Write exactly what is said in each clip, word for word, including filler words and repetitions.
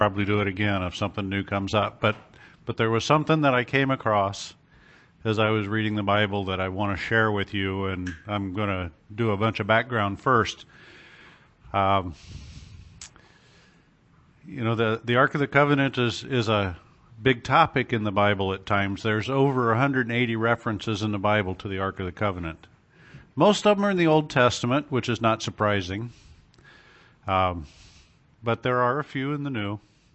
Probably do it again if something new comes up. But but there was something that I came across as I was reading the Bible that I want to share with you, and I'm going to do a bunch of background first. Um, you know, the the Ark of the Covenant is is a big topic in the Bible at times. There's over one hundred eighty references in the Bible to the Ark of the Covenant. Most of them are in the Old Testament, which is not surprising. Um, but there are a few in the New.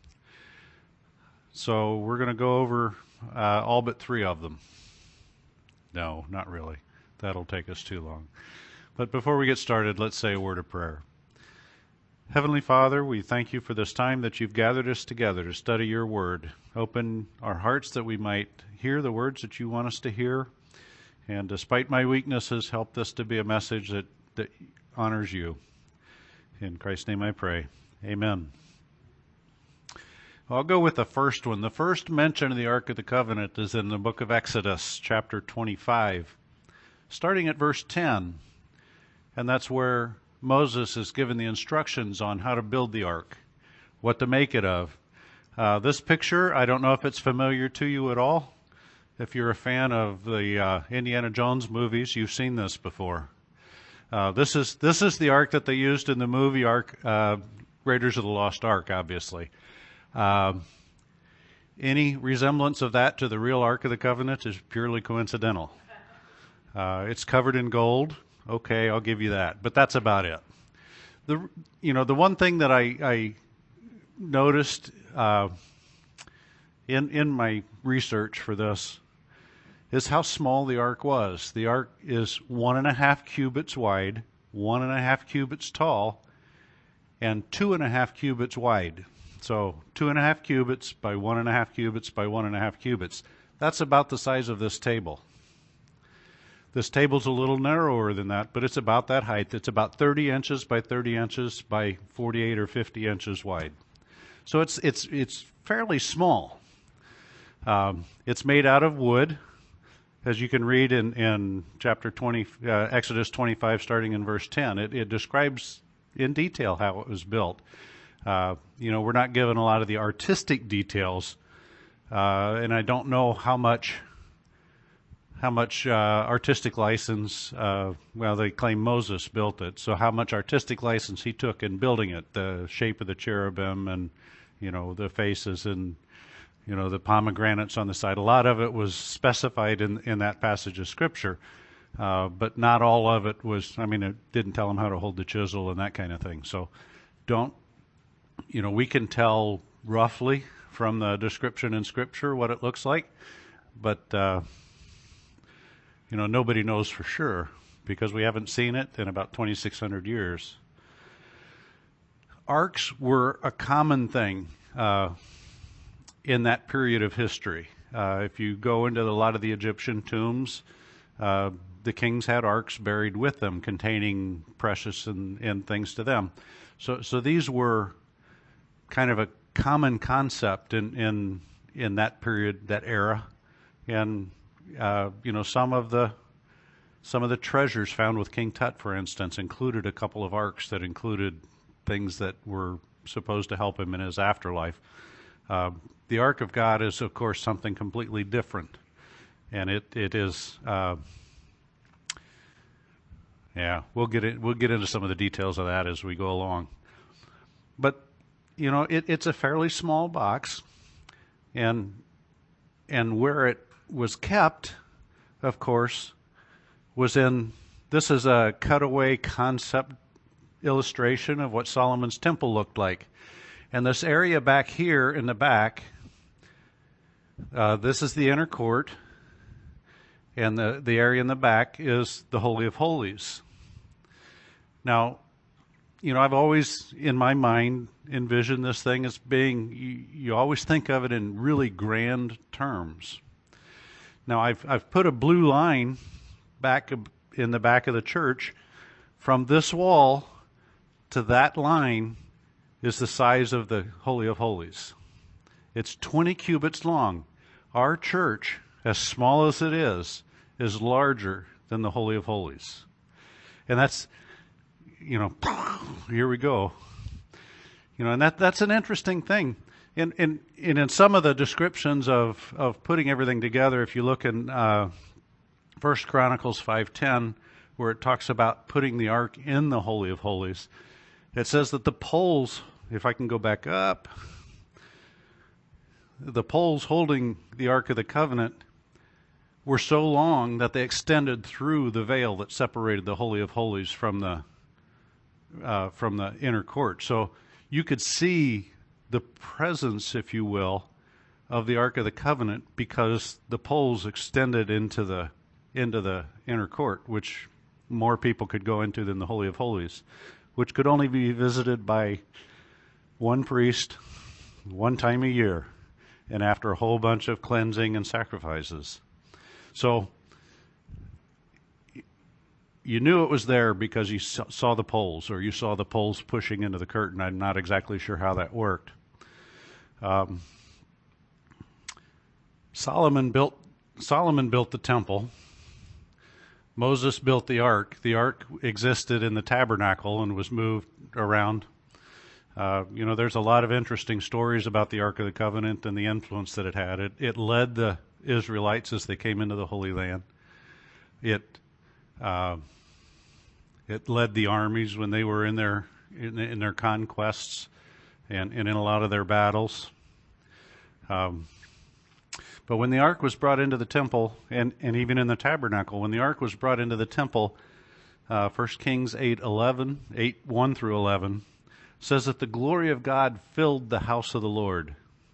So we're going to go over uh, all but three of them. No, not really. That'll take us too long. But before we get started, let's say a word of prayer. Heavenly Father, we thank you for this time that you've gathered us together to study your word. Open our hearts that we might hear the words that you want us to hear. And despite my weaknesses, help this to be a message that, that honors you. In Christ's name I pray. Amen. I'll go with the first one. The first mention of the Ark of the Covenant is in the book of Exodus, chapter twenty-five, starting at verse ten. And that's where Moses is given the instructions on how to build the ark, what to make it of. Uh, this picture, I don't know if it's familiar to you at all. If you're a fan of the uh, Indiana Jones movies, you've seen this before. Uh, this is this is the ark that they used in the movie Ark, uh, Raiders of the Lost Ark, obviously. Uh, any resemblance of that to the real Ark of the Covenant is purely coincidental. Uh, it's covered in gold. Okay, I'll give you that. But that's about it. The you know the one thing that I, I noticed uh, in in my research for this is how small the ark was. The ark is one and a half cubits wide, one and a half cubits tall, and two and a half cubits wide. So two and a half cubits by one and a half cubits by one and a half cubits. That's about the size of this table. This table's a little narrower than that, but it's about that height. It's about thirty inches by thirty inches by forty-eight or fifty inches wide. So it's it's it's fairly small. Um, it's made out of wood, as you can read in, in chapter twenty, uh, Exodus twenty-five, starting in verse ten. It, it describes in detail how it was built. Uh, you know, we're not given a lot of the artistic details, uh, and I don't know how much how much uh, artistic license, uh, well, they claim Moses built it, so how much artistic license he took in building it, the shape of the cherubim and, you know, the faces and, you know, the pomegranates on the side. A lot of it was specified in, in that passage of Scripture, uh, but not all of it was, I mean, it didn't tell him how to hold the chisel and that kind of thing. So don't, you know, we can tell roughly from the description in Scripture what it looks like, but, uh, you know, nobody knows for sure because we haven't seen it in about twenty-six hundred years. Arks were a common thing uh, in that period of history. Uh, if you go into a lot of the Egyptian tombs, uh, the kings had arks buried with them containing precious and, and things to them. So, so these were kind of a common concept in, in in that period, that era, and uh, you know some of the some of the treasures found with King Tut, for instance, included a couple of arks that included things that were supposed to help him in his afterlife. Uh, the Ark of God is, of course, something completely different, and it it is. Uh, yeah, we'll get it. We'll get into some of the details of that as we go along, but. You know, it, it's a fairly small box, and and where it was kept, of course, was in, this is a cutaway concept illustration of what Solomon's temple looked like. And this area back here in the back, uh, this is the inner court, and the, the area in the back is the Holy of Holies. Now, you know, I've always, in my mind, envisioned this thing as being, you, you always think of it in really grand terms. Now, I've I've put a blue line back in the back of the church. From this wall to that line is the size of the Holy of Holies. It's twenty cubits long. Our church, as small as it is, is larger than the Holy of Holies. And that's, you know, here we go. You know, and that that's an interesting thing. And, and, and in some of the descriptions of, of putting everything together, if you look in uh, First Chronicles five ten, where it talks about putting the ark in the Holy of Holies, it says that the poles, if I can go back up, the poles holding the Ark of the Covenant were so long that they extended through the veil that separated the Holy of Holies from the uh, from the inner court. So you could see the presence, if you will, of the Ark of the Covenant because the poles extended into the into the inner court, which more people could go into than the Holy of Holies, which could only be visited by one priest one time a year, and after a whole bunch of cleansing and sacrifices. So you knew it was there because you saw the poles, or you saw the poles pushing into the curtain. I'm not exactly sure how that worked. Um, Solomon built Solomon built the temple. Moses built the ark. The ark existed in the tabernacle and was moved around. Uh, you know, there's a lot of interesting stories about the Ark of the Covenant and the influence that it had. It, it led the Israelites as they came into the Holy Land. It uh, it led the armies when they were in their in, in their conquests and, and in a lot of their battles. Um, but when the ark was brought into the temple, and, and even in the tabernacle, when the ark was brought into the temple, uh, First Kings eight eleven, eight one through eleven, says that the glory of God filled the house of the Lord.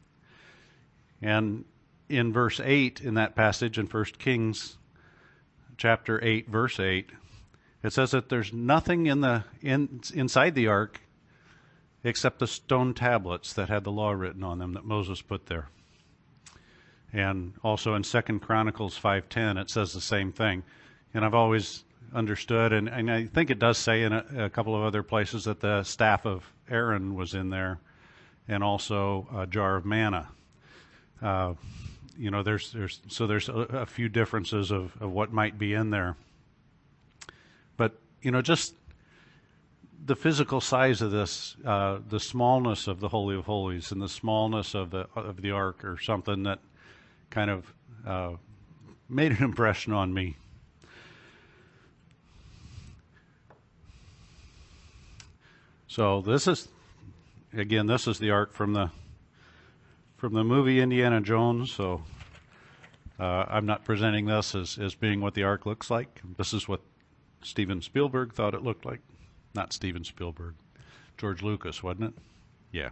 And in verse eight, in that passage in First Kings chapter eight, verse eight, it says that there's nothing in the in, inside the ark except the stone tablets that had the law written on them that Moses put there. And also in Second Chronicles five ten, it says the same thing. And I've always understood, and, and I think it does say in a, a couple of other places that the staff of Aaron was in there, and also a jar of manna. Uh, you know, there's there's so there's a, a few differences of, of what might be in there. But you know, just the physical size of this, uh, the smallness of the Holy of Holies, and the smallness of the of the ark, or something that kind of uh, made an impression on me. So this is, again, this is the ark from the from the movie Indiana Jones. So uh, I'm not presenting this as, as being what the ark looks like. This is what Steven Spielberg thought it looked like. Not Steven Spielberg, George Lucas, wasn't it? Yeah.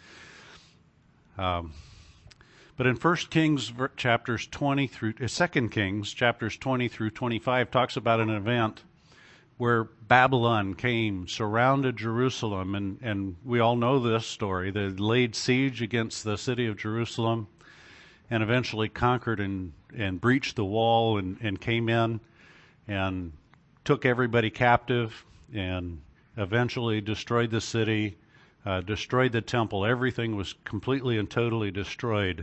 Um, but in First Kings chapters twenty through uh, Second Kings chapters twenty through twenty-five talks about an event where Babylon came, surrounded Jerusalem, and, and we all know this story. They laid siege against the city of Jerusalem and eventually conquered and, and breached the wall and, and came in and took everybody captive and eventually destroyed the city, uh, destroyed the temple. Everything was completely and totally destroyed.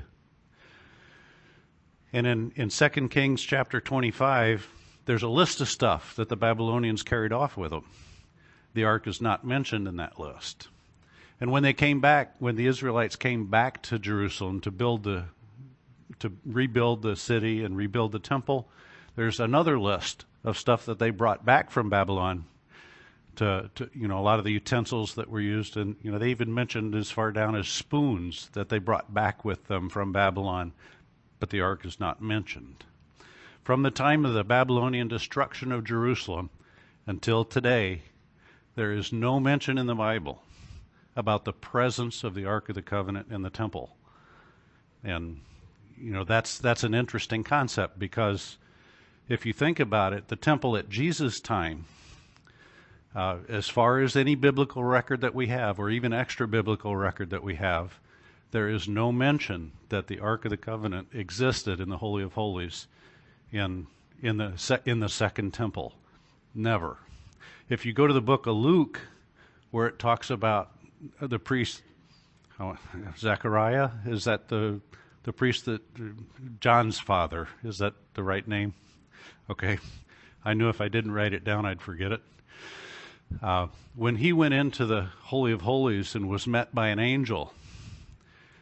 And in, in Second Kings chapter twenty-five, there's a list of stuff that the Babylonians carried off with them. The ark is not mentioned in that list. And when they came back, when the Israelites came back to Jerusalem to build the, to rebuild the city and rebuild the temple, there's another list of stuff that they brought back from Babylon. To, to you know, a lot of the utensils that were used, and you know, they even mentioned as far down as spoons that they brought back with them from Babylon, but the ark is not mentioned. From the time of the Babylonian destruction of Jerusalem until today, there is no mention in the Bible about the presence of the Ark of the Covenant in the temple. And, you know, that's that's an interesting concept, because if you think about it, the temple at Jesus' time, uh, as far as any biblical record that we have, or even extra biblical record that we have, there is no mention that the Ark of the Covenant existed in the Holy of Holies in in the se- in the second temple. Never. If you go to the book of Luke, where it talks about the priest, oh, Zechariah, is that the the priest that John's father? Is that the right name? Okay, I knew if I didn't write it down, I'd forget it. Uh, when he went into the Holy of Holies and was met by an angel,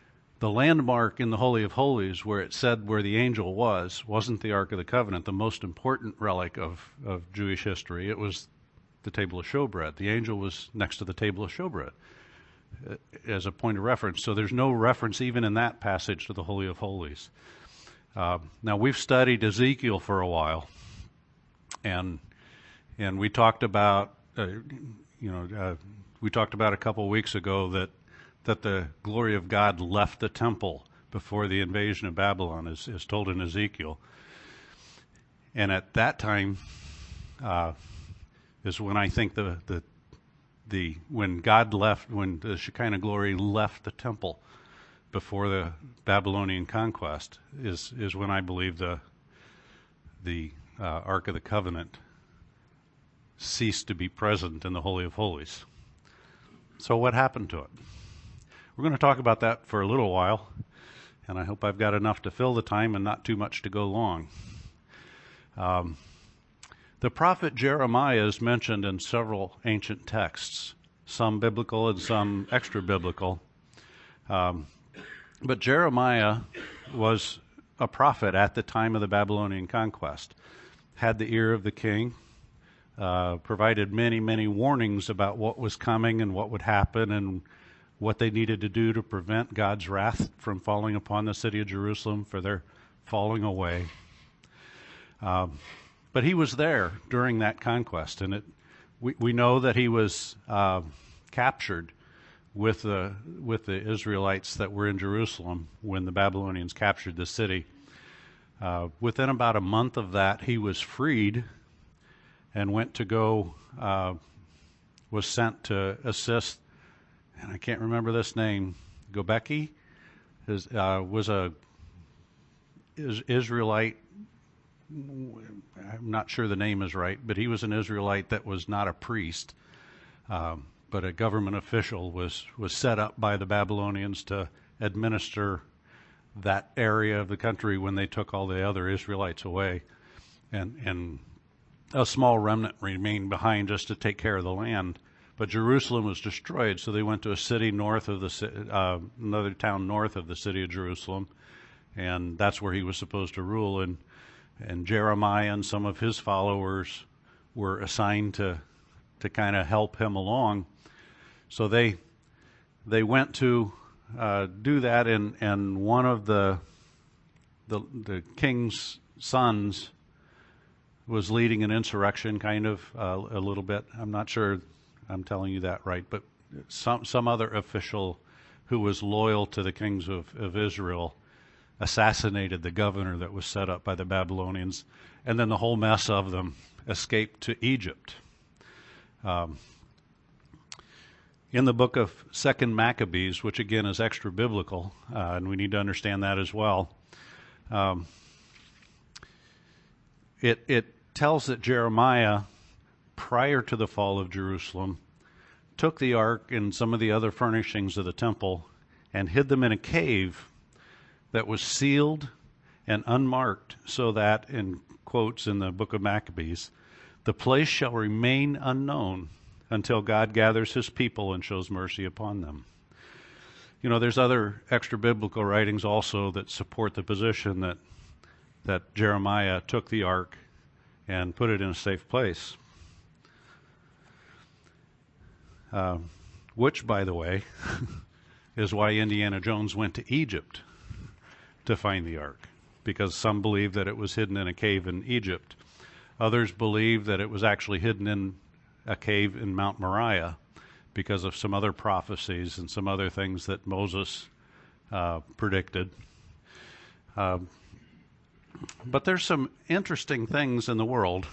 the landmark in the Holy of Holies where it said where the angel was wasn't the Ark of the Covenant, the most important relic of, of Jewish history. It was the table of showbread. The angel was next to the table of showbread uh, as a point of reference. So there's no reference even in that passage to the Holy of Holies. Uh, now, we've studied Ezekiel for a while, and and we talked about, uh, you know, uh, we talked about a couple weeks ago that that the glory of God left the temple before the invasion of Babylon, as is told in Ezekiel. And at that time uh, is when I think the the the when God left, when the Shekinah glory left the temple before the Babylonian conquest, is is when I believe the the uh, Ark of the Covenant ceased to be present in the Holy of Holies. So what happened to it? We're going to talk about that for a little while, and I hope I've got enough to fill the time and not too much to go long. Um, the prophet Jeremiah is mentioned in several ancient texts, some biblical and some extra-biblical. Um, but Jeremiah was a prophet at the time of the Babylonian conquest, had the ear of the king, uh, provided many, many warnings about what was coming and what would happen and what they needed to do to prevent God's wrath from falling upon the city of Jerusalem for their falling away. Um, but he was there during that conquest, and it, we, we know that he was uh, captured with the with the Israelites that were in Jerusalem when the Babylonians captured the city. Uh, within about a month of that, he was freed and went to go, uh, was sent to assist, and I can't remember this name, Gobekli, is, uh, was a is Israelite. I'm not sure the name is right, but he was an Israelite that was not a priest, um, but a government official, was, was set up by the Babylonians to administer that area of the country when they took all the other Israelites away. And, and a small remnant remained behind just to take care of the land. But Jerusalem was destroyed, so they went to a city north of the, uh, another town north of the city of Jerusalem, and that's where he was supposed to rule. And And Jeremiah and some of his followers were assigned to to kind of help him along. So they they went to uh, do that, and, and one of the, the the king's sons was leading an insurrection, kind of uh, a little bit. I'm not sure I'm telling you that right, but some some other official who was loyal to the kings of, of Israel assassinated the governor that was set up by the Babylonians, and then the whole mess of them escaped to Egypt. Um, in the book of Second Maccabees, which again is extra-biblical, uh, and we need to understand that as well, um, it, it tells that Jeremiah, prior to the fall of Jerusalem, took the ark and some of the other furnishings of the temple and hid them in a cave that was sealed and unmarked, so that, in quotes in the book of Maccabees, the place shall remain unknown until God gathers his people and shows mercy upon them. You know, there's other extra-biblical writings also that support the position that that Jeremiah took the ark and put it in a safe place. Uh, which, by the way, is why Indiana Jones went to Egypt to find the ark, because some believe that it was hidden in a cave in Egypt. Others believe that it was actually hidden in a cave in Mount Moriah because of some other prophecies and some other things that Moses uh, predicted. Uh, but there's some interesting things in the world.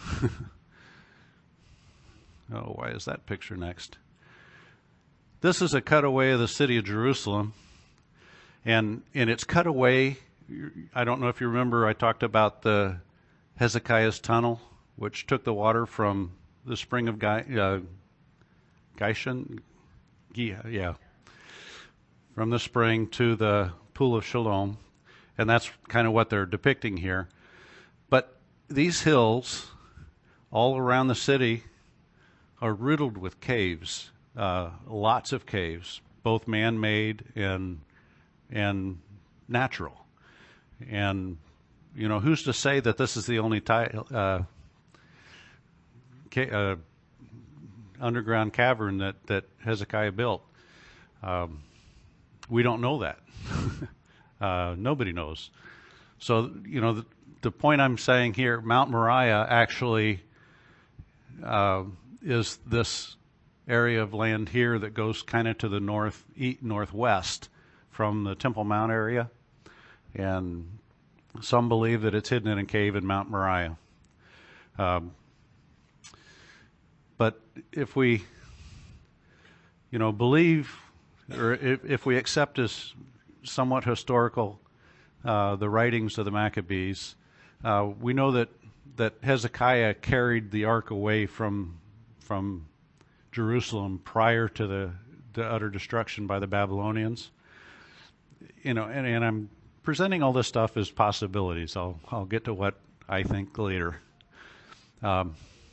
Oh, why is that picture next? This is a cutaway of the city of Jerusalem. And in its cutaway, I don't know if you remember, I talked about the Hezekiah's tunnel, which took the water from the spring of uh, Gishon, yeah, from the spring to the pool of Shalom, and that's kind of what they're depicting here. But these hills all around the city are riddled with caves, uh, lots of caves, both man-made and and natural. And, you know, who's to say that this is the only ty- uh, ca- uh, underground cavern that, that Hezekiah built? Um, we don't know that. uh, nobody knows. So, you know, the, the point I'm saying here, Mount Moriah actually uh, is this area of land here that goes kind of to the north, east, northwest from the Temple Mount area. And some believe that it's hidden in a cave in Mount Moriah. Um, but if we, you know, believe, or if, if we accept as somewhat historical uh, the writings of the Maccabees, uh, we know that, that Hezekiah carried the ark away from from Jerusalem prior to the, the utter destruction by the Babylonians. You know, and, and I'm presenting all this stuff as possibilities. I'll I'll get to what I think later. Um,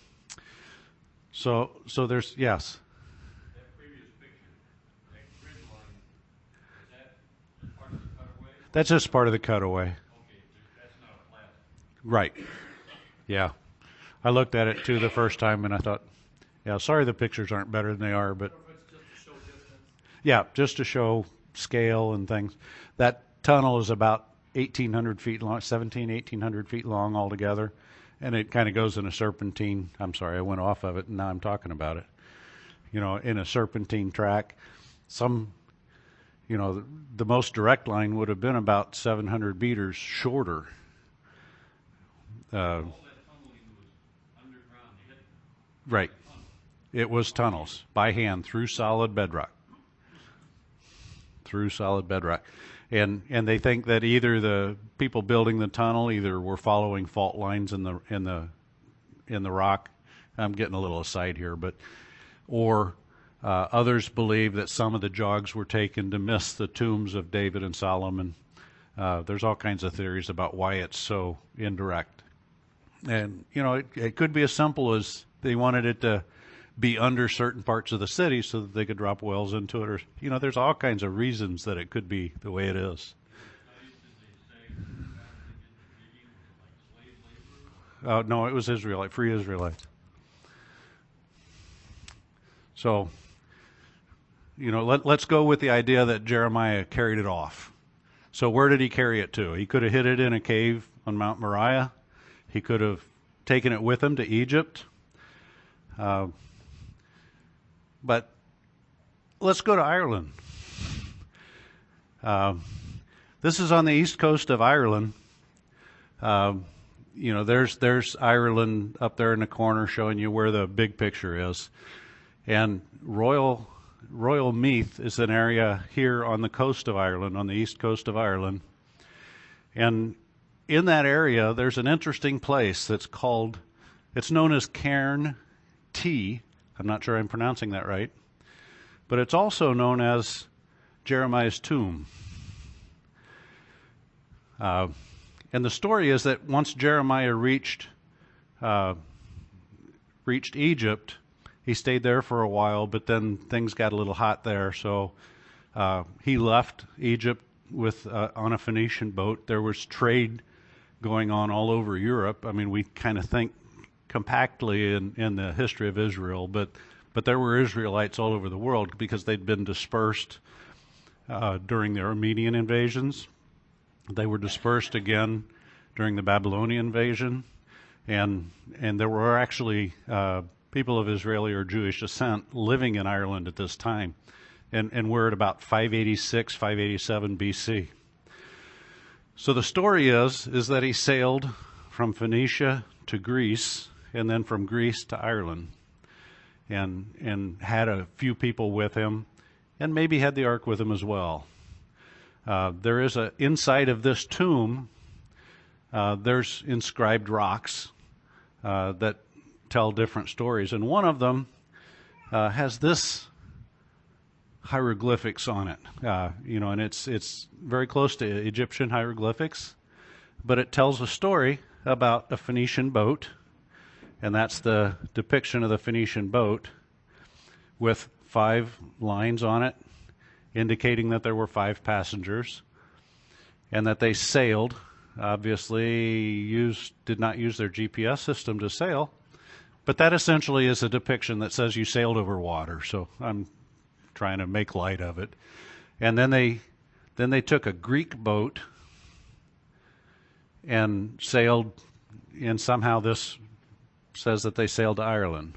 so so there's yes. That previous picture, that grid line, is that part of the cutaway? That's just part of the cutaway. Okay, that's not a plaza. Right. Yeah. I looked at it too the first time and I thought, yeah, sorry the pictures aren't better than they are, but Just to show distance. yeah, just to show scale and things. That tunnel is about eighteen hundred feet long, seventeen, eighteen hundred feet long altogether, and it kind of goes in a serpentine. I'm sorry, I went off of it, and now I'm talking about it. You know, in a serpentine track. Some, you know, the, the most direct line would have been about seven hundred meters shorter. Uh, All that tunneling was underground. Hidden. right. It was tunnels by hand through solid bedrock. Through solid bedrock. And and they think that either the people building the tunnel either were following fault lines in the in the in the rock. I'm getting a little aside here, but or uh, others believe that some of the jogs were taken to miss the tombs of David and Solomon. Uh, there's all kinds of theories about why it's so indirect. And you know, it, it could be as simple as they wanted it to be under certain parts of the city so that they could drop wells into it, or you know, there's all kinds of reasons that it could be the way it is. Uh, no, it was Israelite, free Israelites. So, you know, let, let's go with the idea that Jeremiah carried it off. So where did he carry it to? He could have hid it in a cave on Mount Moriah. He could have taken it with him to Egypt. Uh, But let's go to Ireland. Uh, this is on the east coast of Ireland. Uh, you know, there's there's Ireland up there in the corner, showing you where the big picture is. And Royal Royal Meath is an area here on the coast of Ireland, on the east coast of Ireland. And in that area, there's an interesting place that's called, it's known as Cairn T. I'm not sure I'm pronouncing that right. But it's also known as Jeremiah's tomb. Uh, and the story is that once Jeremiah reached uh, reached Egypt, he stayed there for a while, but then things got a little hot there, so uh, he left Egypt with uh, on a Phoenician boat. There was trade going on all over Europe. I mean, we kind of think compactly in, in the history of Israel, but but there were Israelites all over the world because they'd been dispersed uh, during the Armenian invasions. They were dispersed again during the Babylonian invasion, and and there were actually uh, people of Israeli or Jewish descent living in Ireland at this time, and and we're at about five eighty-six, five eighty-seven B C. So the story is is that he sailed from Phoenicia to Greece, and then from Greece to Ireland, and and had a few people with him, and maybe had the ark with him as well. Uh, there is a inside of this tomb. Uh, there's inscribed rocks uh, that tell different stories, and one of them uh, has this hieroglyphics on it. Uh, you know, and it's it's very close to Egyptian hieroglyphics, but it tells a story about a Phoenician boat, and that's the depiction of the Phoenician boat with five lines on it, indicating that there were five passengers. and that they sailed. Obviously, used did not use their G P S system to sail, but that essentially is a depiction that says you sailed over water. So I'm trying to make light of it. And then they then they took a Greek boat and sailed, and somehow this says that they sailed to Ireland.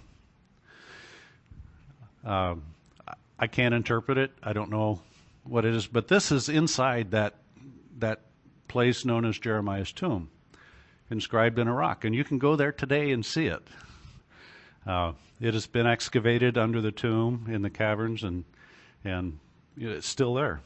Um, I can't interpret it. I don't know what it is, but this is inside that that place known as Jeremiah's tomb, inscribed in a rock, and you can go there today and see it. Uh, it has been excavated under the tomb in the caverns, and and it's still there.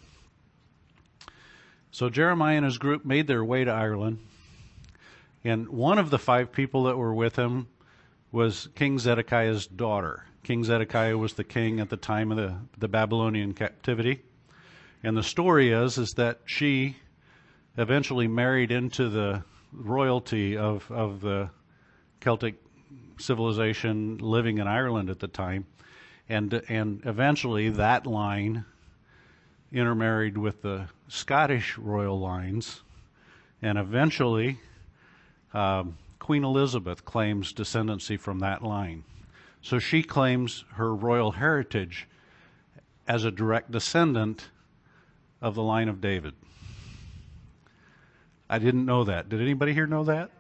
So Jeremiah and his group made their way to Ireland, and one of the five people that were with him was King Zedekiah's daughter. King Zedekiah was the king at the time of the, the Babylonian captivity. And the story is, is that she eventually married into the royalty of, of the Celtic civilization living in Ireland at the time. And, and eventually that line intermarried with the Scottish royal lines. And eventually um, Queen Elizabeth claims descendancy from that line. So she claims her royal heritage as a direct descendant of the line of David. I didn't know that. Did anybody here know that?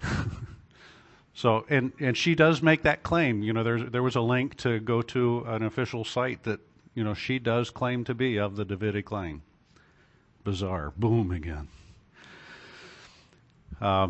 So, and, and she does make that claim. You know, there's, there was a link to go to an official site that, you know, she does claim to be of the Davidic line. Bizarre. Boom again. Um,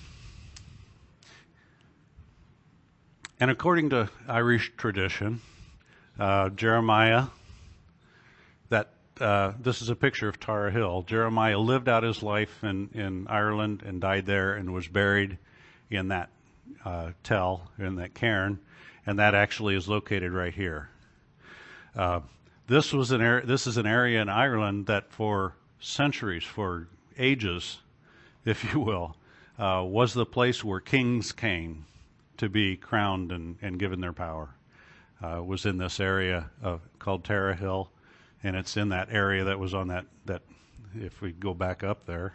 And according to Irish tradition, uh, Jeremiah, that uh, this is a picture of Tara Hill. Jeremiah lived out his life in, in Ireland and died there and was buried in that uh, tell, in that cairn, and that actually is located right here. Uh, this was an area, this is an area in Ireland that for centuries, for ages, if you will, uh, was the place where kings came to be crowned and, and given their power. Uh, was in this area of, called Tara Hill, and it's in that area that was on that, that if we go back up there,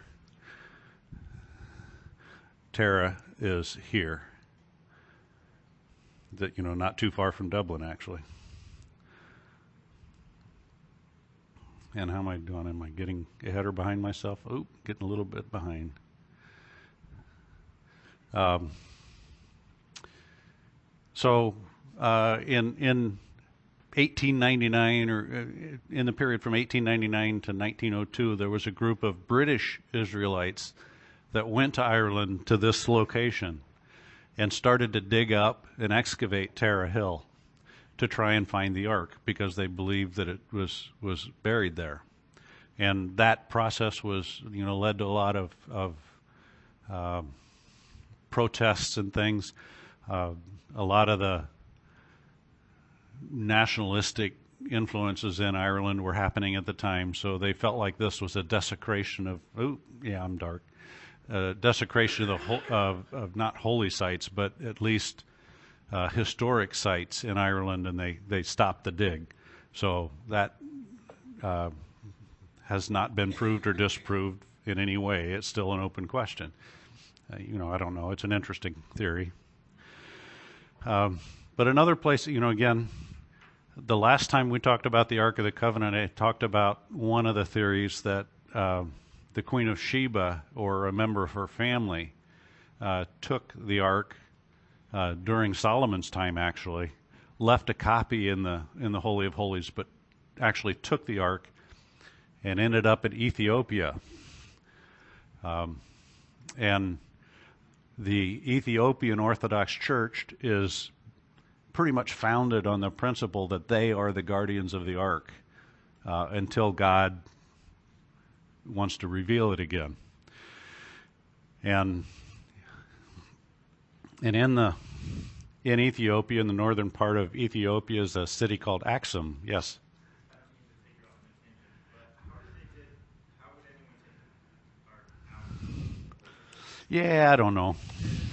Tara is here. That, you know, not too far from Dublin, actually. And how am I doing? Am I getting ahead or behind myself? Oop, getting a little bit behind. Um, So, uh, in in eighteen ninety-nine, or uh, in the period from eighteen ninety-nine to nineteen oh two, there was a group of British Israelites that went to Ireland to this location and started to dig up and excavate Tara Hill to try and find the ark, because they believed that it was was buried there. And that process was, you know, led to a lot of of uh, protests and things. Uh, a lot of the nationalistic influences in Ireland were happening at the time, so they felt like this was a desecration of, oh, yeah, I'm dark, uh, desecration of, the ho- of, of not holy sites, but at least uh, historic sites in Ireland, and they, they stopped the dig. So that uh, has not been proved or disproved in any way. It's still an open question. Uh, you know, I don't know. It's an interesting theory. Um, but another place, you know, again, the last time we talked about the Ark of the Covenant, I talked about one of the theories that uh, the Queen of Sheba, or a member of her family, uh, took the Ark uh, during Solomon's time, actually, left a copy in the in the Holy of Holies, but actually took the Ark and ended up in Ethiopia. Um, and the Ethiopian Orthodox Church is pretty much founded on the principle that they are the guardians of the ark uh, until God wants to reveal it again. And and in the in Ethiopia, in the northern part of Ethiopia, is a city called Axum. Yes. Yeah, I don't know.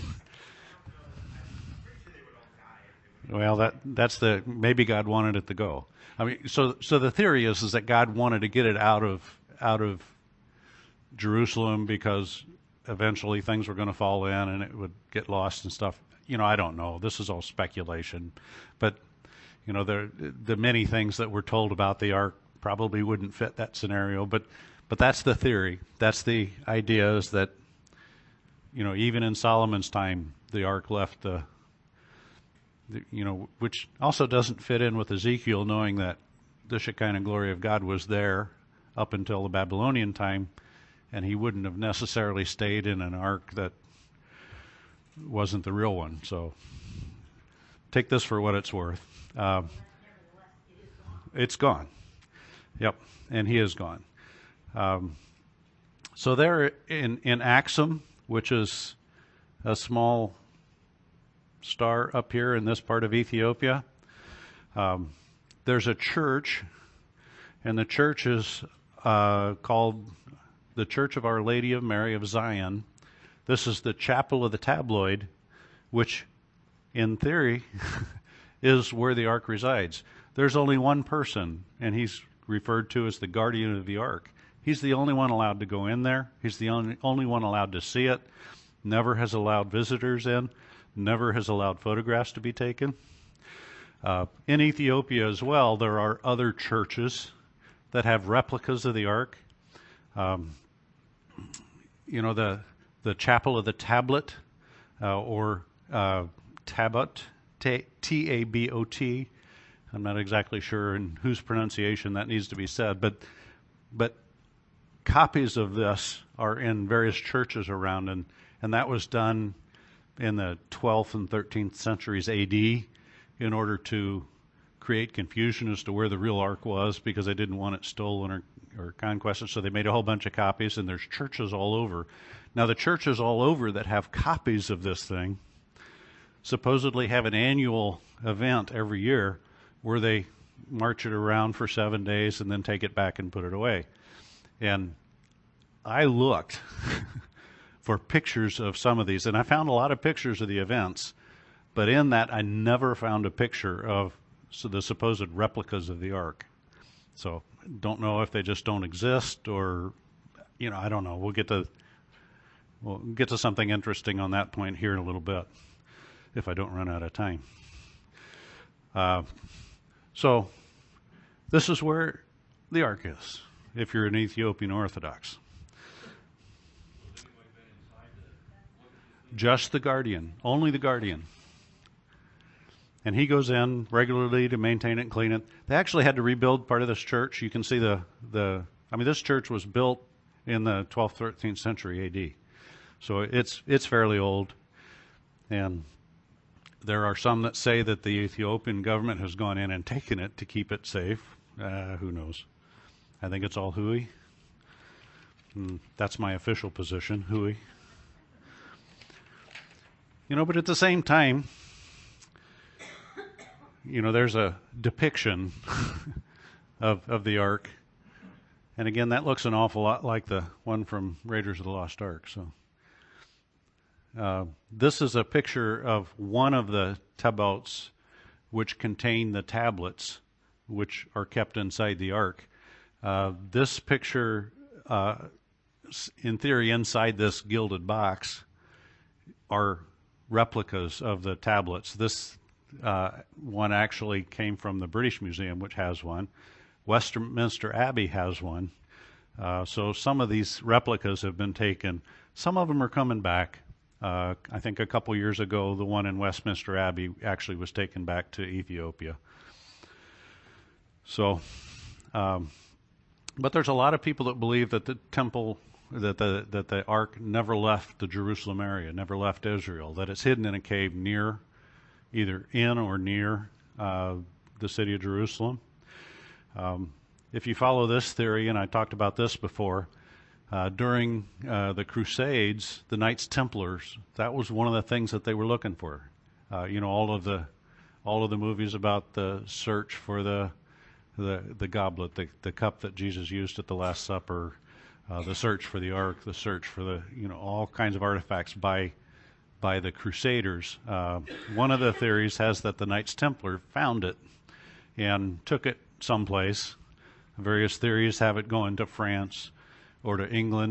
Well, that that's the maybe God wanted it to go. I mean, so so the theory is is that God wanted to get it out of out of Jerusalem because eventually things were going to fall in and it would get lost and stuff. You know, I don't know. This is all speculation. But, you know, the, the many things that were told about the ark probably wouldn't fit that scenario. But, but that's the theory. That's the idea, is that, you know, even in Solomon's time, the ark left the, the, you know, which also doesn't fit in with Ezekiel, knowing that the Shekinah glory of God was there up until the Babylonian time, and he wouldn't have necessarily stayed in an ark that wasn't the real one. So take this for what it's worth. Uh, it's gone. Yep, and he is gone. Um, so there in, in Axum, which is a small star up here in this part of Ethiopia, um, there's a church, and the church is uh, called the Church of Our Lady of Mary of Zion. This is the chapel of the tabloid, which in theory is where the ark resides. There's only one person, and he's referred to as the guardian of the ark. He's the only one allowed to go in there. He's the only, only one allowed to see it. Never has allowed visitors in. Never has allowed photographs to be taken. Uh, in Ethiopia as well, there are other churches that have replicas of the ark. Um, you know, the the chapel of the tablet, uh, or uh, Tabot, T A B O T. I'm not exactly sure in whose pronunciation that needs to be said, but but copies of this are in various churches around, and, and that was done in the twelfth and thirteenth centuries A D in order to create confusion as to where the real ark was, because they didn't want it stolen or, or conquested. So they made a whole bunch of copies, and there's churches all over. Now, the churches all over that have copies of this thing supposedly have an annual event every year where they march it around for seven days and then take it back and put it away. And I looked for pictures of some of these, and I found a lot of pictures of the events, but in that I never found a picture of so the supposed replicas of the ark. So don't know if they just don't exist, or, you know, I don't know. We'll get to we'll get to something interesting on that point here in a little bit, if I don't run out of time. Uh, so this is where the ark is, if you're an Ethiopian Orthodox. Just the guardian, only the guardian. And he goes in regularly to maintain it and clean it. They actually had to rebuild part of this church. You can see the, the I mean, this church was built in the twelfth, thirteenth century A D. So it's it's fairly old. And there are some that say that the Ethiopian government has gone in and taken it to keep it safe. Uh, who knows? I think it's all hooey. And that's my official position, hooey. You know, but at the same time, you know, there's a depiction of of the ark. And again, that looks an awful lot like the one from Raiders of the Lost Ark. So uh, this is a picture of one of the tabots which contain the tablets which are kept inside the ark. Uh, this picture, uh, in theory, inside this gilded box are replicas of the tablets. This uh, one actually came from the British Museum, which has one. Westminster Abbey has one. Uh, so some of these replicas have been taken. Some of them are coming back. Uh, I think a couple years ago, the one in Westminster Abbey actually was taken back to Ethiopia. So, um, but there's a lot of people that believe that the temple, that the that the ark never left the Jerusalem area, never left Israel, that it's hidden in a cave near, either in or near uh, the city of Jerusalem. Um, if you follow this theory, and I talked about this before, uh, during uh, the Crusades, the Knights Templars, that was one of the things that they were looking for. Uh, you know, all of the all of the movies about the search for the the the goblet, the the cup that Jesus used at the Last Supper, uh, the search for the ark, the search for the, you know, all kinds of artifacts by by the Crusaders. Uh, one of the theories has that the Knights Templar found it and took it someplace. Various theories have it going to France or to England.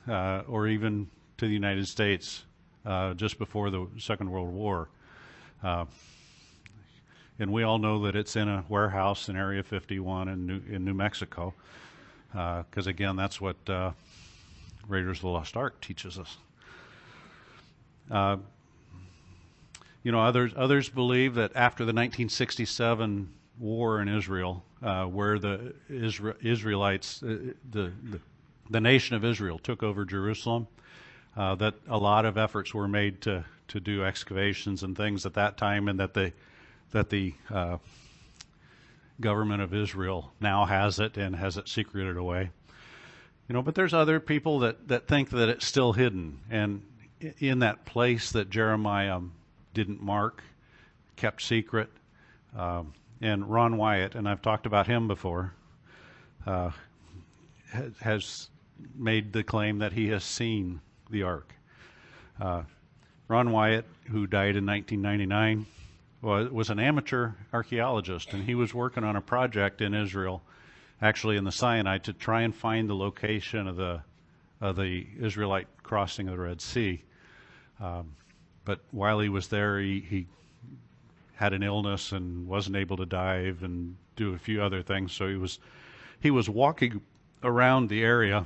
uh, or even to the United States uh, just before the Second World War. Uh, and we all know that it's in a warehouse in Area fifty-one in New, in New Mexico, because uh, again, that's what uh, Raiders of the Lost Ark teaches us. Uh, you know, others others believe that after the nineteen sixty-seven war in Israel, uh, where the Isra- Israelites, uh, the, the the nation of Israel took over Jerusalem, uh, that a lot of efforts were made to to do excavations and things at that time, and that the that the uh, government of Israel now has it and has it secreted away. You know, but there's other people that, that think that it's still hidden, and in that place that Jeremiah didn't mark, kept secret. Um, and Ron Wyatt, and I've talked about him before, uh, has made the claim that he has seen the ark. Uh, Ron Wyatt, who died in nineteen ninety-nine, was, was an amateur archaeologist, and he was working on a project in Israel, actually in the Sinai, to try and find the location of the of the Israelite crossing of the Red Sea. Um, but while he was there, he, he had an illness and wasn't able to dive and do a few other things. So he was he was walking around the area.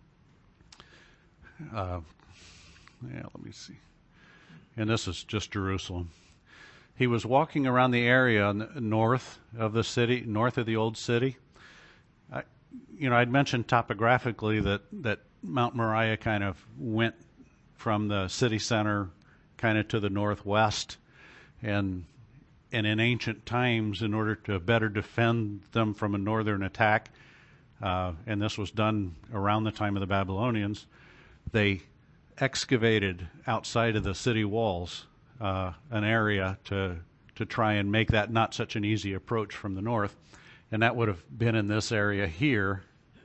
Uh, yeah, let me see. And this is just Jerusalem. He was walking around the area north of the city, north of the old city. I, you know, I'd mentioned topographically that, that Mount Moriah kind of went from the city center kind of to the northwest, and and in ancient times, in order to better defend them from a northern attack, uh, and this was done around the time of the Babylonians, they excavated outside of the city walls uh, an area to to try and make that not such an easy approach from the north, and that would have been in this area here,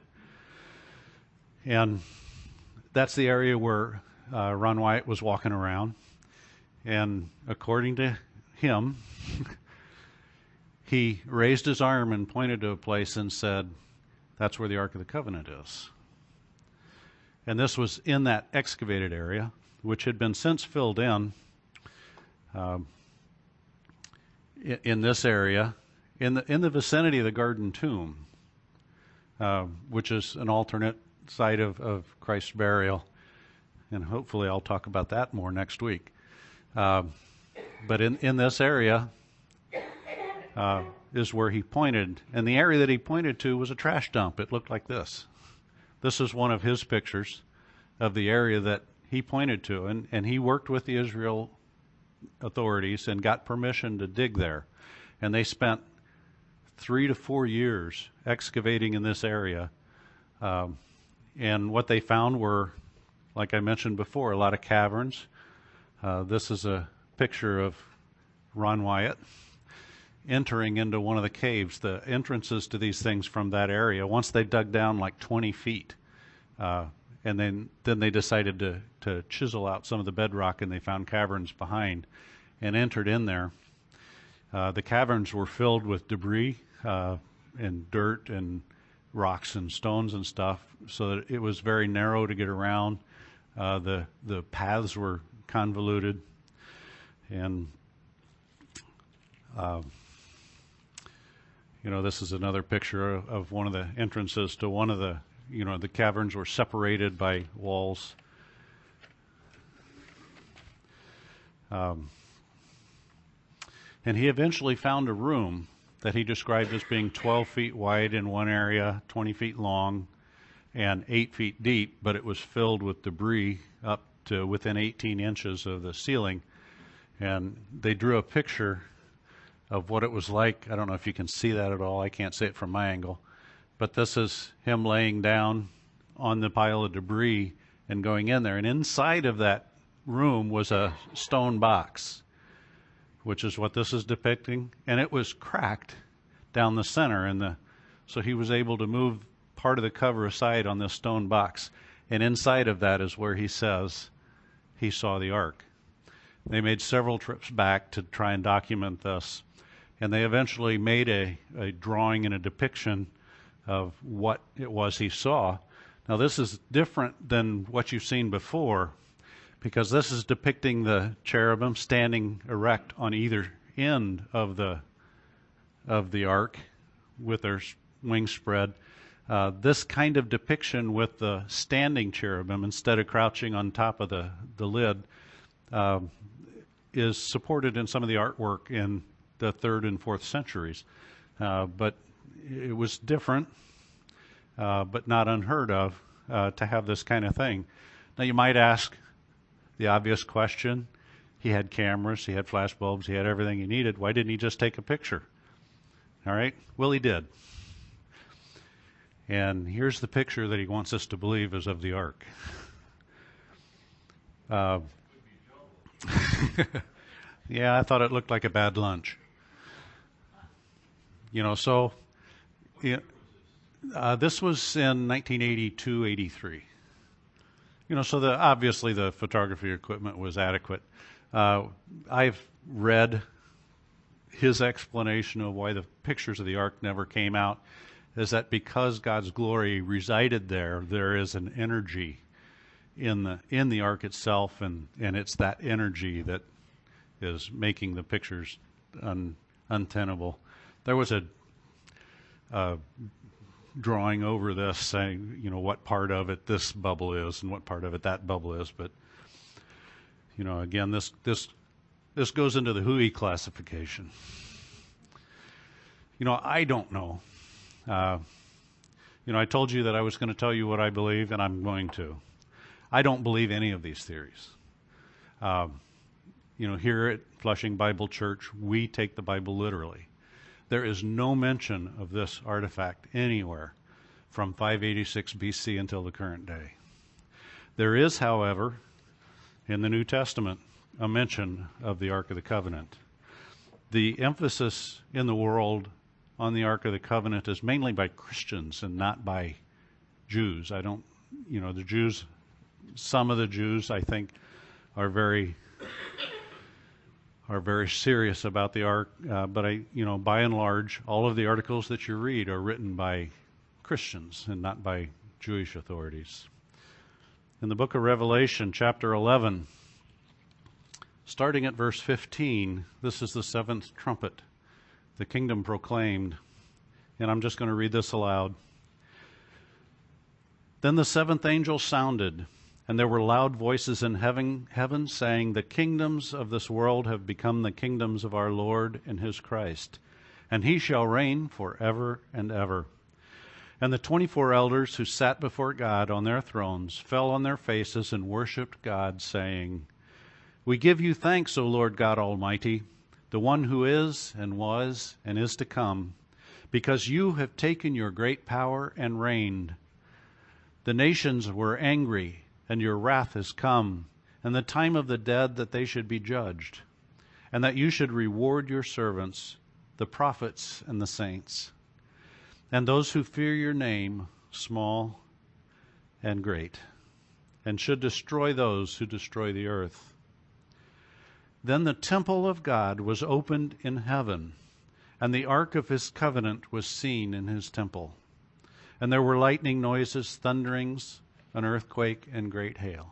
and that's the area where uh, Ron Wyatt was walking around, and according to him, he raised his arm and pointed to a place and said, "That's where the Ark of the Covenant is." And this was in that excavated area, which had been since filled in. Um, in, in this area, in the in the vicinity of the Garden Tomb, uh, which is an alternate site of, of Christ's burial, and hopefully I'll talk about that more next week. Uh, but in, in this area uh, is where he pointed, and the area that he pointed to was a trash dump. It looked like this. This is one of his pictures of the area that he pointed to, and, and he worked with the Israel authorities and got permission to dig there. And they spent three to four years excavating in this area. Um, and what they found were, like I mentioned before, a lot of caverns. Uh, this is a picture of Ron Wyatt entering into one of the caves. The entrances to these things from that area, once they dug down like twenty feet, uh, and then, then they decided to, to chisel out some of the bedrock, and they found caverns behind and entered in there. Uh, the caverns were filled with debris uh, and dirt and rocks and stones and stuff, so that it was very narrow to get around. Uh, the the paths were convoluted, and uh, you know, this is another picture of, of one of the entrances to one of the, you know, the caverns were separated by walls. Um, and he eventually found a room that he described as being twelve feet wide in one area, twenty feet long, and eight feet deep, but it was filled with debris up to within eighteen inches of the ceiling. And they drew a picture of what it was like. I don't know if you can see that at all. I can't see it from my angle. But this is him laying down on the pile of debris and going in there. And inside of that room was a stone box, which is what this is depicting. And it was cracked down the center. And the, so he was able to move part of the cover aside on this stone box. And inside of that is where he says he saw the ark. They made several trips back to try and document this. And they eventually made a, a drawing and a depiction of what it was he saw. Now, this is different than what you've seen before, because this is depicting the cherubim standing erect on either end of the of the ark with their wings spread. Uh, this kind of depiction with the standing cherubim instead of crouching on top of the, the lid uh, is supported in some of the artwork in the third and fourth centuries. Uh, but it was different, uh, but not unheard of, uh, to have this kind of thing. Now, you might ask the obvious question. He had cameras, he had flash bulbs, he had everything he needed. Why didn't he just take a picture? All right? Well, he did. And here's the picture that he wants us to believe is of the ark. Uh, yeah, I thought it looked like a bad lunch. You know, so yeah, uh, this was in nineteen eighty-two, eighty-three. You know, so the obviously the photography equipment was adequate. Uh, I've read his explanation of why the pictures of the ark never came out, is that because God's glory resided there, there is an energy in the in the ark itself, and, and it's that energy that is making the pictures un, untenable. There was a, a drawing over this saying, you know, what part of it this bubble is and what part of it that bubble is, but you know, again, this this this goes into the Hui classification. You know, I don't know. Uh, you know, I told you that I was going to tell you what I believe, and I'm going to. I don't believe any of these theories. Uh, you know, here at Flushing Bible Church, we take the Bible literally. There is no mention of this artifact anywhere from five eighty-six B C until the current day. There is, however, in the New Testament, a mention of the Ark of the Covenant. The emphasis in the world on the Ark of the Covenant is mainly by Christians and not by Jews. I don't, you know, the Jews, some of the Jews, I think, are very are very serious about the Ark, uh, but I, you know, by and large, all of the articles that you read are written by Christians and not by Jewish authorities. In the book of Revelation, chapter eleven, starting at verse fifteen, this is the seventh trumpet, the kingdom proclaimed. And I'm just going to read this aloud. Then the seventh angel sounded, and there were loud voices in heaven, heaven saying, "The kingdoms of this world have become the kingdoms of our Lord and his Christ, and he shall reign forever and ever." And the twenty-four elders who sat before God on their thrones fell on their faces and worshipped God, saying, "We give you thanks, O Lord God Almighty, the one who is and was and is to come, because you have taken your great power and reigned. The nations were angry, and your wrath has come, and the time of the dead that they should be judged, and that you should reward your servants, the prophets and the saints, and those who fear your name, small and great, and should destroy those who destroy the earth." Then the temple of God was opened in heaven, and the ark of his covenant was seen in his temple. And there were lightning noises, thunderings, an earthquake, and great hail.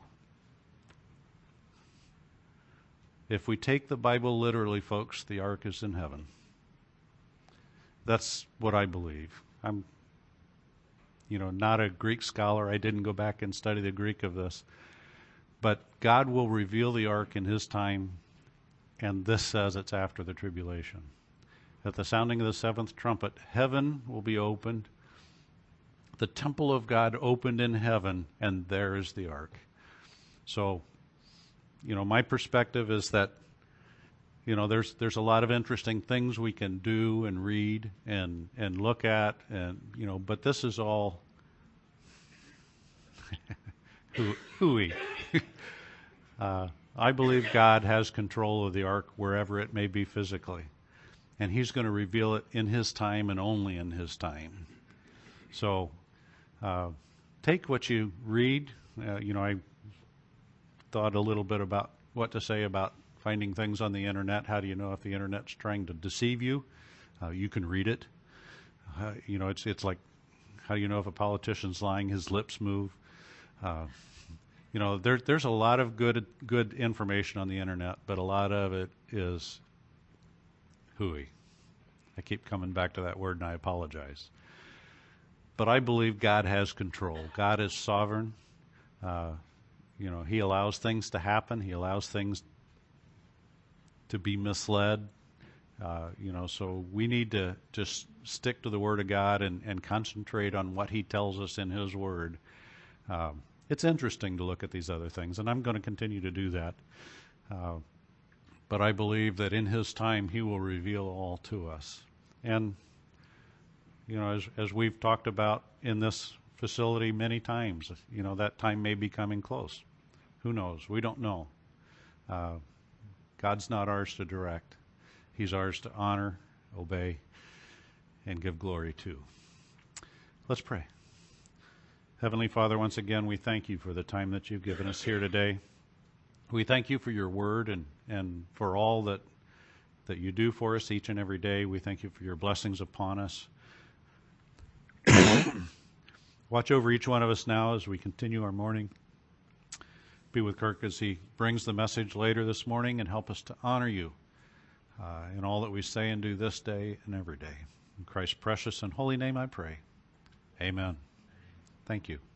If we take the Bible literally, folks, the ark is in heaven. That's what I believe. I'm, you know, not a Greek scholar. I didn't go back and study the Greek of this. But God will reveal the ark in his time, and this says it's after the tribulation. At the sounding of the seventh trumpet, heaven will be opened, the temple of God opened in heaven, and there is the ark. So, you know, my perspective is that, you know, there's there's a lot of interesting things we can do and read and and look at, and you know, but this is all hooey. uh, I believe God has control of the ark wherever it may be physically, and he's going to reveal it in his time and only in his time. So uh, take what you read. Uh, you know, I thought a little bit about what to say about finding things on the internet. How do you know if the internet's trying to deceive you? Uh, you can read it. Uh, you know, it's it's like How do you know if a politician's lying? His lips move. Uh, you know, there, there's a lot of good good information on the internet, but a lot of it is hooey. I keep coming back to that word, and I apologize. But I believe God has control. God is sovereign. Uh, you know, He allows things to happen. He allows things to be misled. Uh, you know, so we need to just stick to the Word of God and, and concentrate on what He tells us in His Word. Um, it's interesting to look at these other things, and I'm going to continue to do that. Uh, but I believe that in His time, He will reveal all to us. And, you know, as, as we've talked about in this facility many times, you know, that time may be coming close. Who knows? We don't know. Uh, God's not ours to direct. He's ours to honor, obey, and give glory to. Let's pray. Heavenly Father, once again, we thank you for the time that you've given us here today. We thank you for your word and, and for all that, that you do for us each and every day. We thank you for your blessings upon us. Watch over each one of us now as we continue our morning. Be with Kirk as he brings the message later this morning, and help us to honor you uh, in all that we say and do this day and every day. In Christ's precious and holy name I pray. Amen. Thank you.